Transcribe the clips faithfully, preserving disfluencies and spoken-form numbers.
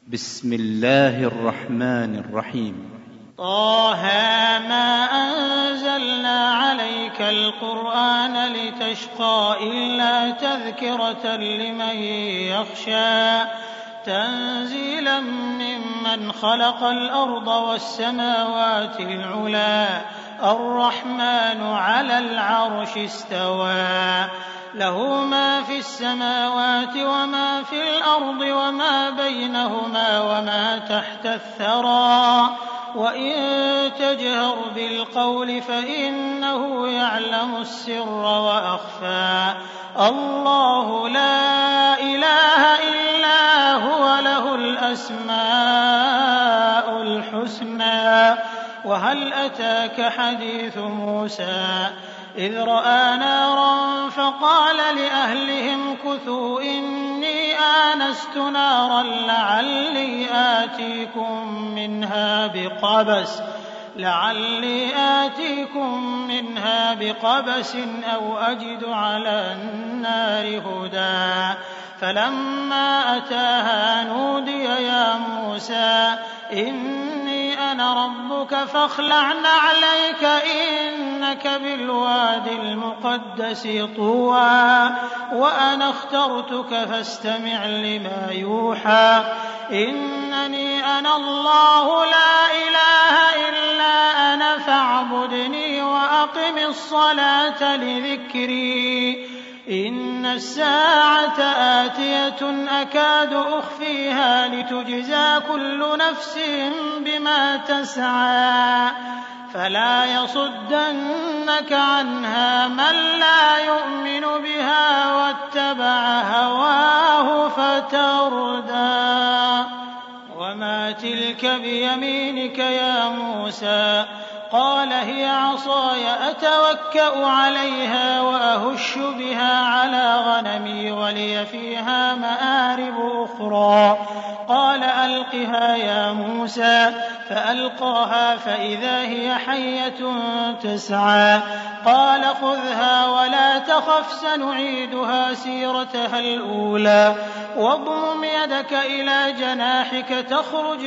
بسم الله الرحمن الرحيم. طه ما أنزلنا عليك القرآن لتشقى إلا تذكرة لمن يخشى تنزيلا ممن خلق الأرض والسماوات العلى الرحمن على العرش استوى له ما في السماوات وما في الأرض وما بينهما وما تحت الثرى وإن تجهر بالقول فإنه يعلم السر وأخفى الله لا إله إلا هو له الأسماء الحسنى وهل أتاك حديث موسى إذ رأى نارا فقال لأهلهم كثوا إني آنست نارا لعلي آتيكم منها بقبس لعلي آتيكم منها بقبس أو أجد على النار هدى فلما أتاها نودي يا موسى إني أنا ربك فاخلع نعليك إنك بالوادي المقدس طوى وأنا اخترتك فاستمع لما يوحى إنني أنا الله لا إله إلا أنا فاعبدني وأقم الصلاة لذكري إن الساعة آتية أكاد أخفيها لتجزى كل نفس بما تسعى فلا يصدنك عنها من لا يؤمن بها واتبع هواه فتردى وما تلك بيمينك يا موسى قال هي عصاي أتوكأ عليها وأهش بها على غنمي ولي فيها مآرب أخرى قال ألقها يا موسى فألقاها فإذا هي حية تسعى قال خذها ولا تخف سنعيدها سيرتها الأولى واضمم يدك إلى جناحك تخرج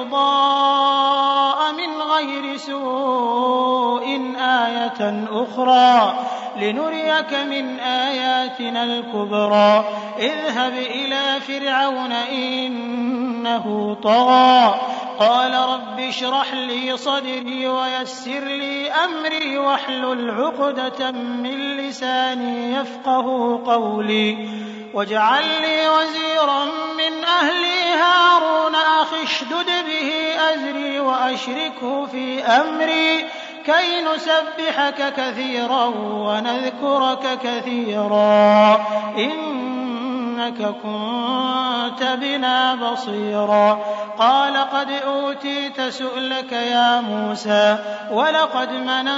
بيضاء من غير سوء آية أخرى لنريك من آياتنا الكبرى اذهب إلى فرعون إنه طغى قال رب اشرح لي صدري ويسر لي أمري واحلل عقدة من لساني يفقه قولي واجعل لي وزيرا من أهلي هارون أخي اشدد به أزري وأشركه في أمري كي نسبحك كثيرا ونذكرك كثيرا إنك كنت بنا بصيرا قال قد أوتيت سؤلك يا موسى ولقد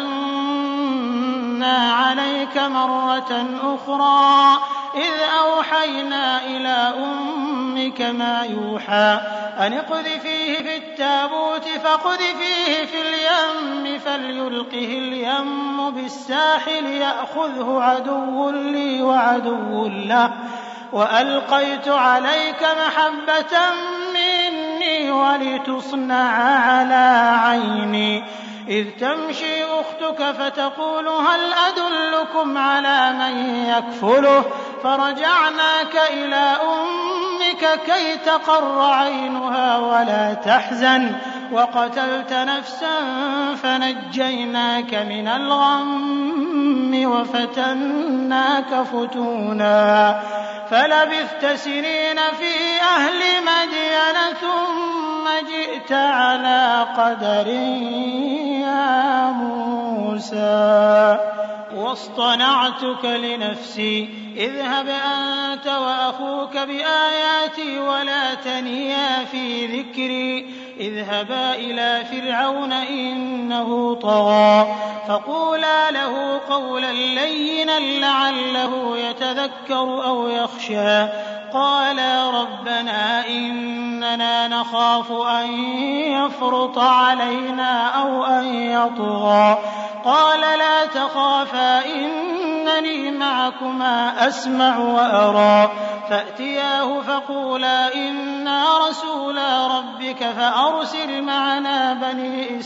مننا عليك مرة أخرى إذ أوحينا إلى أمك ما يوحى أن اقذفيه في التابوت فاقذفيه في اليم فليلقه اليم بالساحل يأخذه عدو لي وعدو له وألقيت عليك محبة مني ولتصنع على عيني إذ تمشي أختك فتقول هل أدلكم على من يكفله فرجعناك إلى أمك كي تقر عينها ولا تحزن وقتلت نفسا فنجيناك من الغم وفتناك فتونا فلبثت سنين في أهل مدين ثم جئت على قدر يا موسى واصطنعتك لنفسي اذهب أنت وأخوك بآياتي ولا تنيا في ذكري اذهبا إلى فرعون إنه طغى فقولا له قولا لينا لعله يتذكر أو يخشى قالا ربنا إننا نخاف أن يفرط علينا أو أن يطغى قال لا تخافا إن إنني معكما أسمع وأرى فأتياه فقولا إنا رسولا ربك فأرسل معنا بني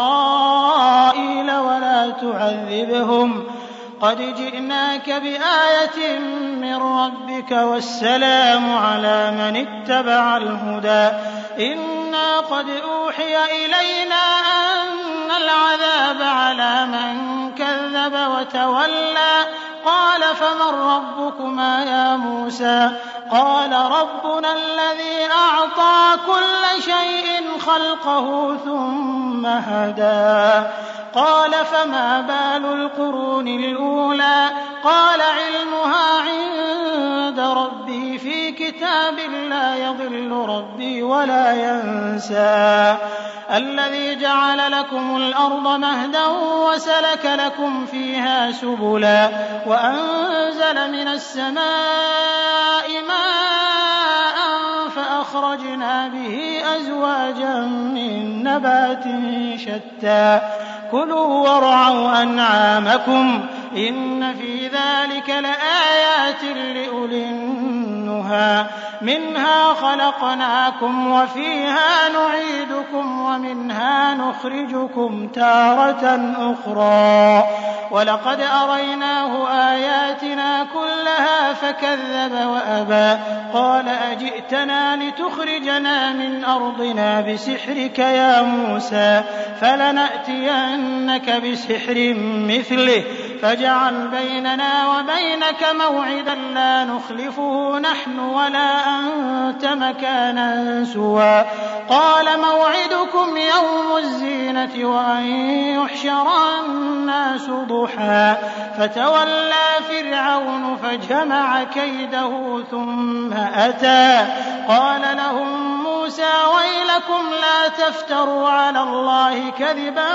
إسرائيل ولا تعذبهم قد جئناك بآية من ربك والسلام على من اتبع الهدى إنا قد أوحي إلينا أن العذاب على من كذب وتولى قال فمن ربكما يا موسى قال ربنا الذي أعطى كل شيء خلقه ثم هدى قال فما بال القرون الأولى قال علمها عند ربي في كتاب لا يضل ربي ولا ينسى الذي جعل لكم الأرض مهدا وسلك لكم فيها سبلا وأنزل من السماء ماء فأخرجنا به أزواجا من نبات شتى كلوا وارعوا أنعامكم إن في ذلك لآيات لأولي النهى منها خلقناكم وفيها نعيدكم ومنها نخرجكم تارة أخرى ولقد أريناه آياتنا كلها فكذب وأبى قال أجئتنا لتخرجنا من أرضنا بسحرك يا موسى فلنأتينك بسحر مثله فاجعل بيننا وبينك موعدا لا نخلفه نحن ولا أنت مكانا سوى قال موعدكم يوم الزينة وأن يحشر الناس ضحى فتولى فرعون فجمع كيده ثم أتى قال لهم موسى ويلكم لا تفتروا على الله كذبا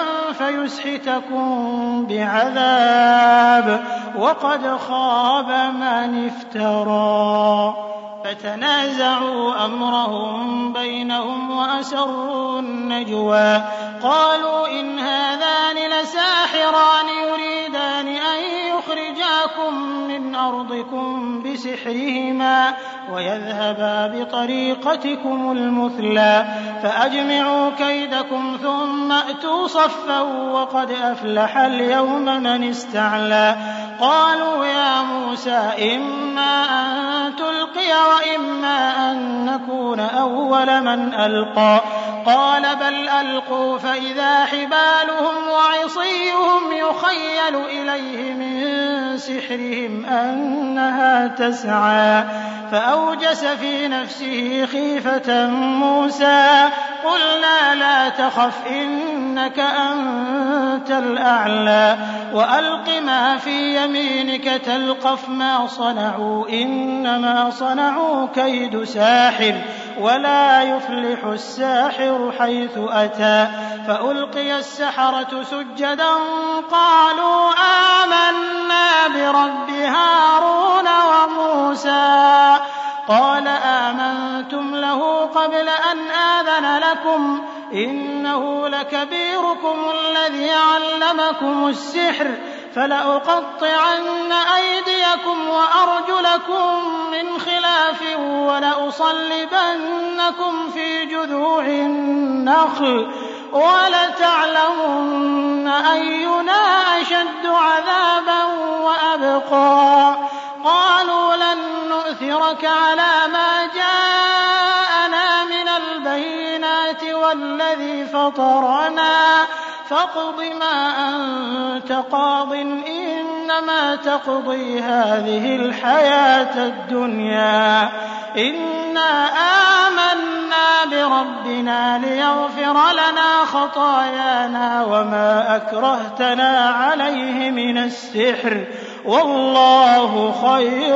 فيسحتكم بعذاب وقد خاب من افترى فتنازعوا أمرهم بينهم وأسروا النجوى قالوا إن هذان لساحران يريدان أن يخرجاكم من أرضكم بسحرهما ويذهبا بطريقتكم المثلى فأجمعوا كيدكم ثم أتوا صفا وقد أفلح اليوم من استعلى قالوا يا موسى إما أن تلقي وإما أن نكون أول من ألقى قال بل ألقوا فإذا حبالهم وعصيهم يخيل إليه من سحرهم أنها تسعى فأوجس في نفسه خيفة موسى قلنا لا تخف إنك أنت الأعلى وألق ما في يمينك تلقف ما صنعوا إنما صنعوا كيد ساحر ولا يفلح الساحر حيث أتى فألقي السحرة سجدا قالوا آمنا برب هارون وموسى قال آمنتم له قبل أن آذن لكم إنه لكبيركم الذي علمكم السحر فلأقطعن أيديكم وأرجلكم من خلاف ولأصلبنكم في جذوع النخل ولتعلمن أينا أشد عذابا وأبقى قالوا لن نؤثرك على ما جاءنا من البينات والذي فطرنا فاقض ما أنت قاض إنما تقضي هذه الحياة الدنيا إنا آمنا بربنا ليغفر لنا خطايانا وما أكرهتنا عليه من السحر والله خير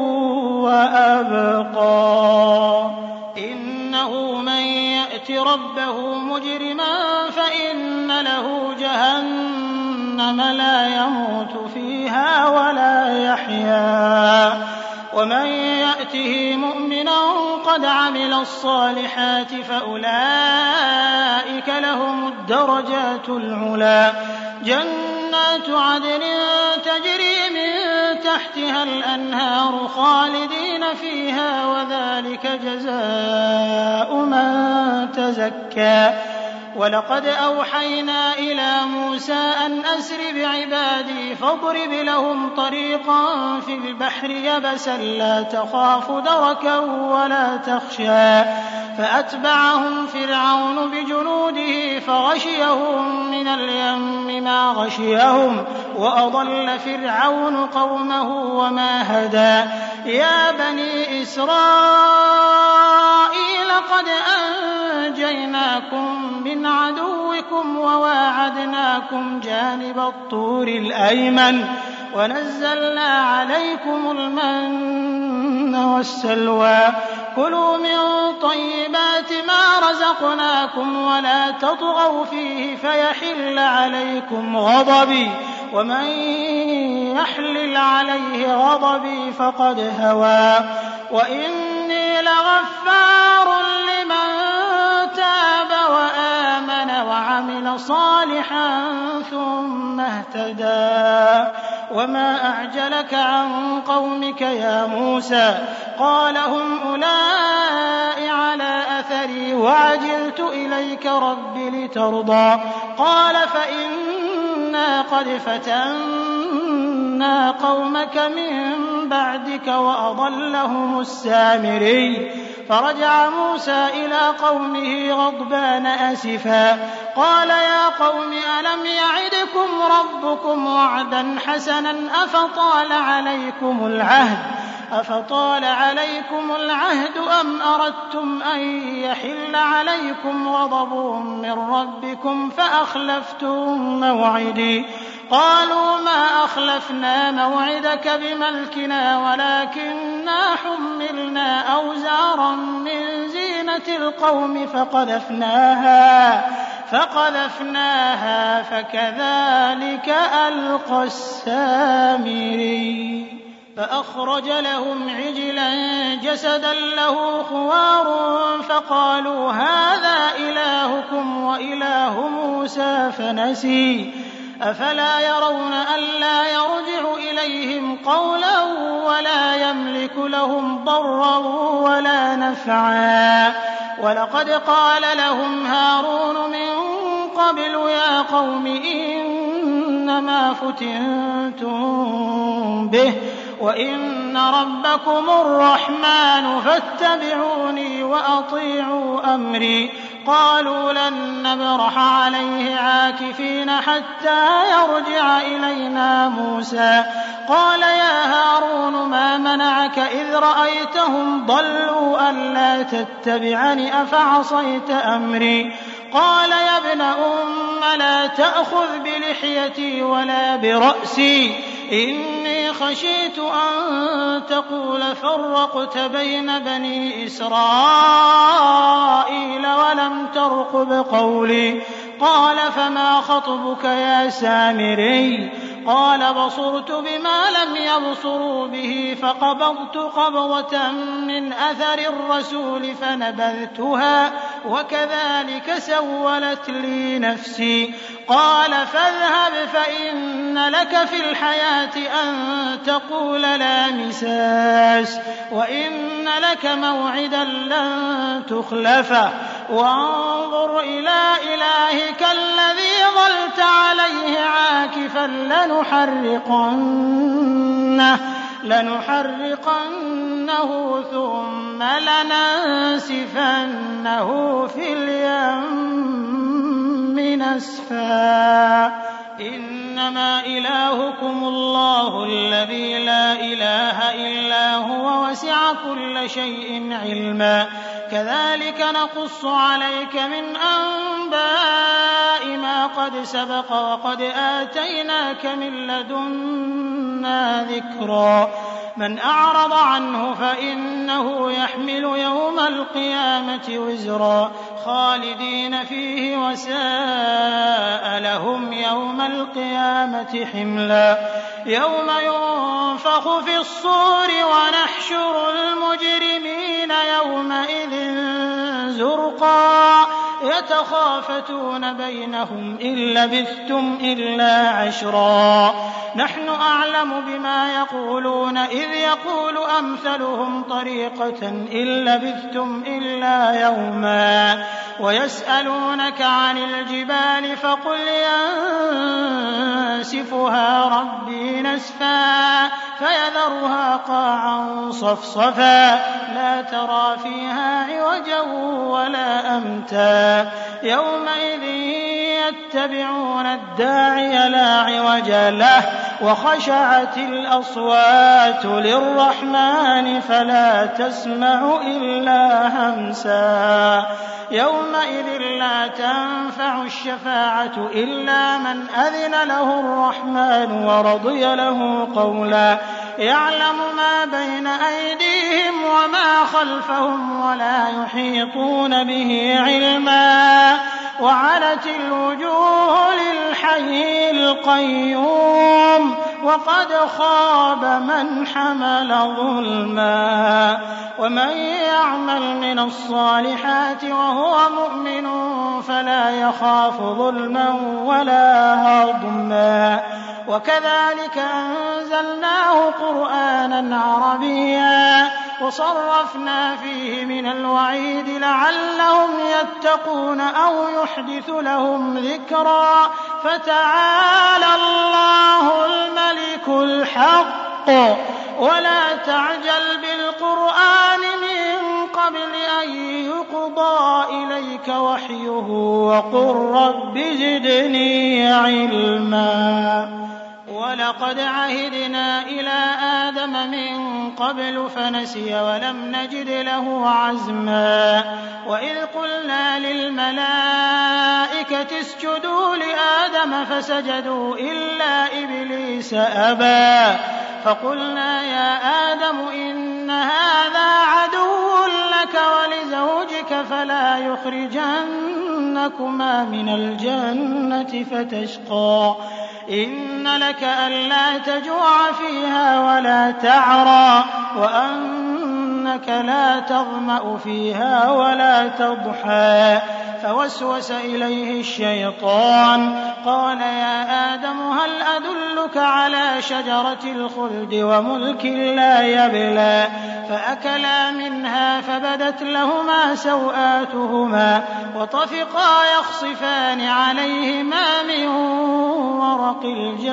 وأبقى إنه من يأت ربه مجرما فإن له جهنم لا يموت فيها ولا يحيا ومن يأته مؤمنا قد عمل الصالحات فأولئك لهم الدرجات العلى جنات عدن تجري من تحتها الأنهار خالدين فيها وذلك جزاء من تزكى. ولقد أوحينا إلى موسى أن أسر بعبادي فاضرب لهم طريقا في البحر يبسا لا تخاف دركا ولا تخشى فأتبعهم فرعون بجنوده فغشيهم من اليم ما غشيهم وأضل فرعون قومه وما هدى. يا بني إسرائيل قد أنجيناكم من عدوكم وواعدناكم جانب الطور الأيمن ونزلنا عليكم المن والسلوى كلوا من طيبات ما رزقناكم ولا تطغوا فيه فيحل عليكم غضبي ومن يحلل عليه غضبي فقد هوى. وإني لغفار لمن تاب وآمن وعمل صالحا ثم اهتدى. وما أعجلك عن قومك يا موسى؟ قال هم أولئك على أثري وعجلت إليك رب لترضى. قال فإنا قد فتنا قومك من بعدك وأضلهم السامري. فرجع موسى إلى قومه غضبان أسفا قال يا قوم ألم يعدكم ربكم وعدا حسنا أفطال عليكم العهد أفطال عليكم العهد أم أردتم أن يحل عليكم غضب من ربكم فأخلفتم موعدي؟ قالوا ما أخلفنا موعدك بملكنا ولكننا حملنا أوزارا من زينة القوم فقذفناها فقذفناها فكذلك ألقى السامري. فأخرج لهم عجلا جسدا له خوار فقالوا هذا إلهكم وإله موسى فنسي. أفلا يرون ألا يرجع إليهم قولا ولا يملك لهم ضرا ولا نفعا. ولقد قال لهم هارون من قبل يا قوم إنما فتنتم به وإن ربكم الرحمن فاتبعوني وأطيعوا أمري. قالوا لن نبرح عليه عاكفين حتى يرجع إلينا موسى. قال يا هارون ما منعك إذ رأيتهم ضلوا ألا تتبعني أفعصيت أمري؟ قال يا ابن أم لا تأخذ بلحيتي ولا برأسي إني خشيت أن تقول فرقت بين بني إسرائيل ولم ترقب قولي. قال فما خطبك يا سامري؟ قال بصرت بما لم يبصروا به فقبضت قبضة من أثر الرسول فنبذتها وكذلك سولت لي نفسي. قال فاذهب فإن لك في الحياة أن تقول لا مساس وإن لك موعدا لن تخلفه وانظر إلى إلهك الذي ظلت عليه عاكفا لنحرقنه لنحرقنه ثم لننسفنه في اليم نسفا. إنما إلهكم الله الذي لا إله إلا هو وسع كل شيء علما. كذلك نقص عليك من أنباء ما قد سبق وقد آتيناك من لدنا ذكرا. من أعرض عنه فإنه يحمل يوم القيامة وزرا خالدين فيه وساء لهم يوم القيامة حملا. يوم ينفخ في الصور ونحشر المجرمين يومئذ زرقا يتخافتون بينهم إن لبثتم إلا عشرا نحن أعلم بما يقولون إذ يقول أمثلهم طريقة إن لبثتم إلا يوما ويسألونك عن الجبال فقل ينسفها ربي نسفا فيذرها قاعا صفصفا لا ترى فيها عوجا ولا أمتا يومئذ يتبعون الداعي لا عوج له وخشعت الأصوات للرحمن فلا تسمع إلا همسا يومئذ لا تنفع الشفاعة إلا من أذن له الرحمن ورضي له قولا يعلم ما بين أيديهم وما خلفهم ولا يحيطون به علما وعنت الوجوه للحي القيوم وقد خاب من حمل ظلما ومن يعمل من الصالحات وهو مؤمن فلا يخاف ظلما ولا هضما وكذلك أنزلناه قرآنا عربيا وصرفنا فيه من الوعيد لعلهم يتقون أو يحدث لهم ذكرا فتعالى الله الملك الحق ولا تعجل بالقرآن من قبل أن يقضى إليك وحيه وقل رب زدني علما ولقد عهدنا إلى آدم من قبل فنسي ولم نجد له عزما وإذ قلنا للملائكة اسجدوا لآدم فسجدوا إلا إبليس أبى فقلنا يا آدم إن هذا عدو لك ولزوجك فلا يخرجنكما من الجنة فتشقى إن لك ألا تجوع فيها ولا تعرى وأنك لا تظمأ فيها ولا تضحى فوسوس إليه الشيطان قال يا آدم هل أدلك على شجرة الخلد وملك لا يبلى فأكلا منها فبدت لهما سوآتهما وطفقا يخصفان عليهما من ورق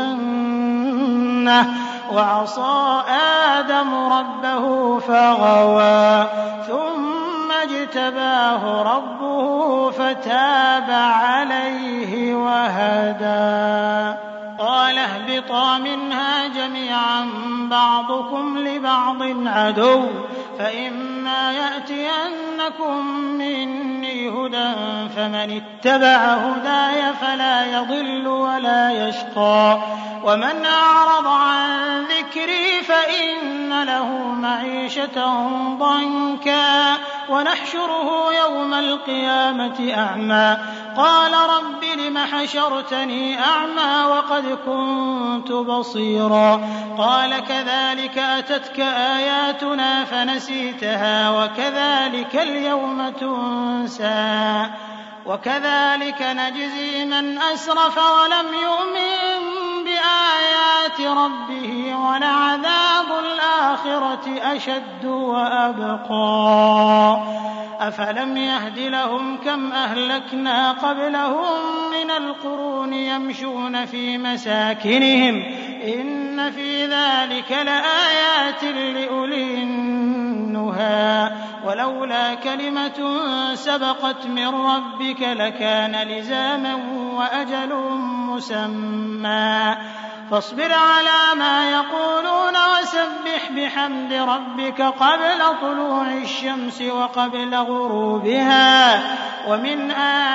الجنة وعصى آدم ربه فغوى ثم اجتباه ربه فتاب عليه وهدى قال اهبطا منها جميعا بعضكم لبعض عدو فإما يأتينكم مني هدى فمن اتبع هداي فلا يضل ولا يشقى ومن أعرض عن ذكري فإن له معيشة ضنكا ونحشره يوم القيامة أعمى قال رب لم حشرتني أعمى وقد كنت بصيرا قال كذلك أتتك آياتنا فنسيتها وكذلك اليوم تنسى وكذلك نجزي من أسرف ولم يؤمن بآيات ربه ولعذاب الآخرة أشد وأبقى أفلم يهد لهم كم أهلكنا قبلهم من القرون يمشون في مساكنهم إن في ذلك لآيات لأولي النهى ولولا كلمة سبقت من ربك لكان لزاما وأجل مسمى فاصبر على ما يقولون وسبح بحمد ربك قبل طلوع الشمس وقبل غروبها ومن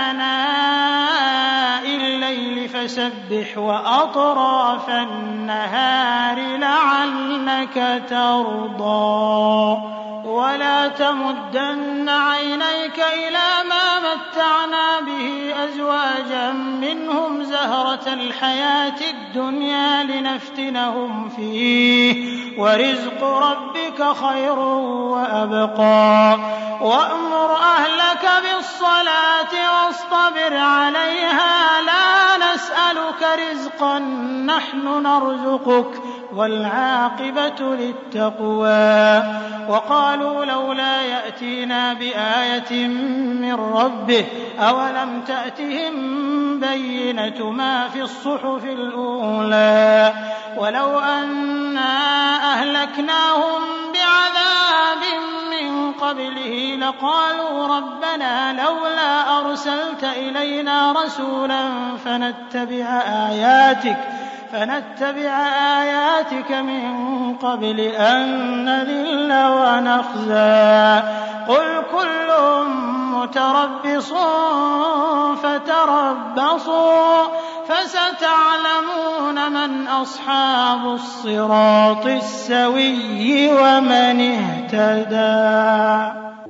آناء الليل فسبح وأطراف النهار لعلك ترضى ولا تمدن عينيك إلى ما متعنا به أزواجا منهم زهرة الحياة الدنيا لنفتنهم فيه ورزق ربك خير وأبقى وأمر أهلك بالصلاة فاصبر عليها لا نسألك رزقا نحن نرزقك والعاقبة للتقوى وقالوا لولا يأتينا بآية من ربه أولم تأتهم بينة ما في الصحف الأولى ولو أنا أهلكناهم بعذاب من قبله لقالوا ربنا لولا أرسلت إلينا رسولا فنتبع آياتك فنتبع آياتك من قبل أن نذل ونخزى قل كل متربص فتربصوا فستعلمون من أصحاب الصراط السوي ومن اهتدى.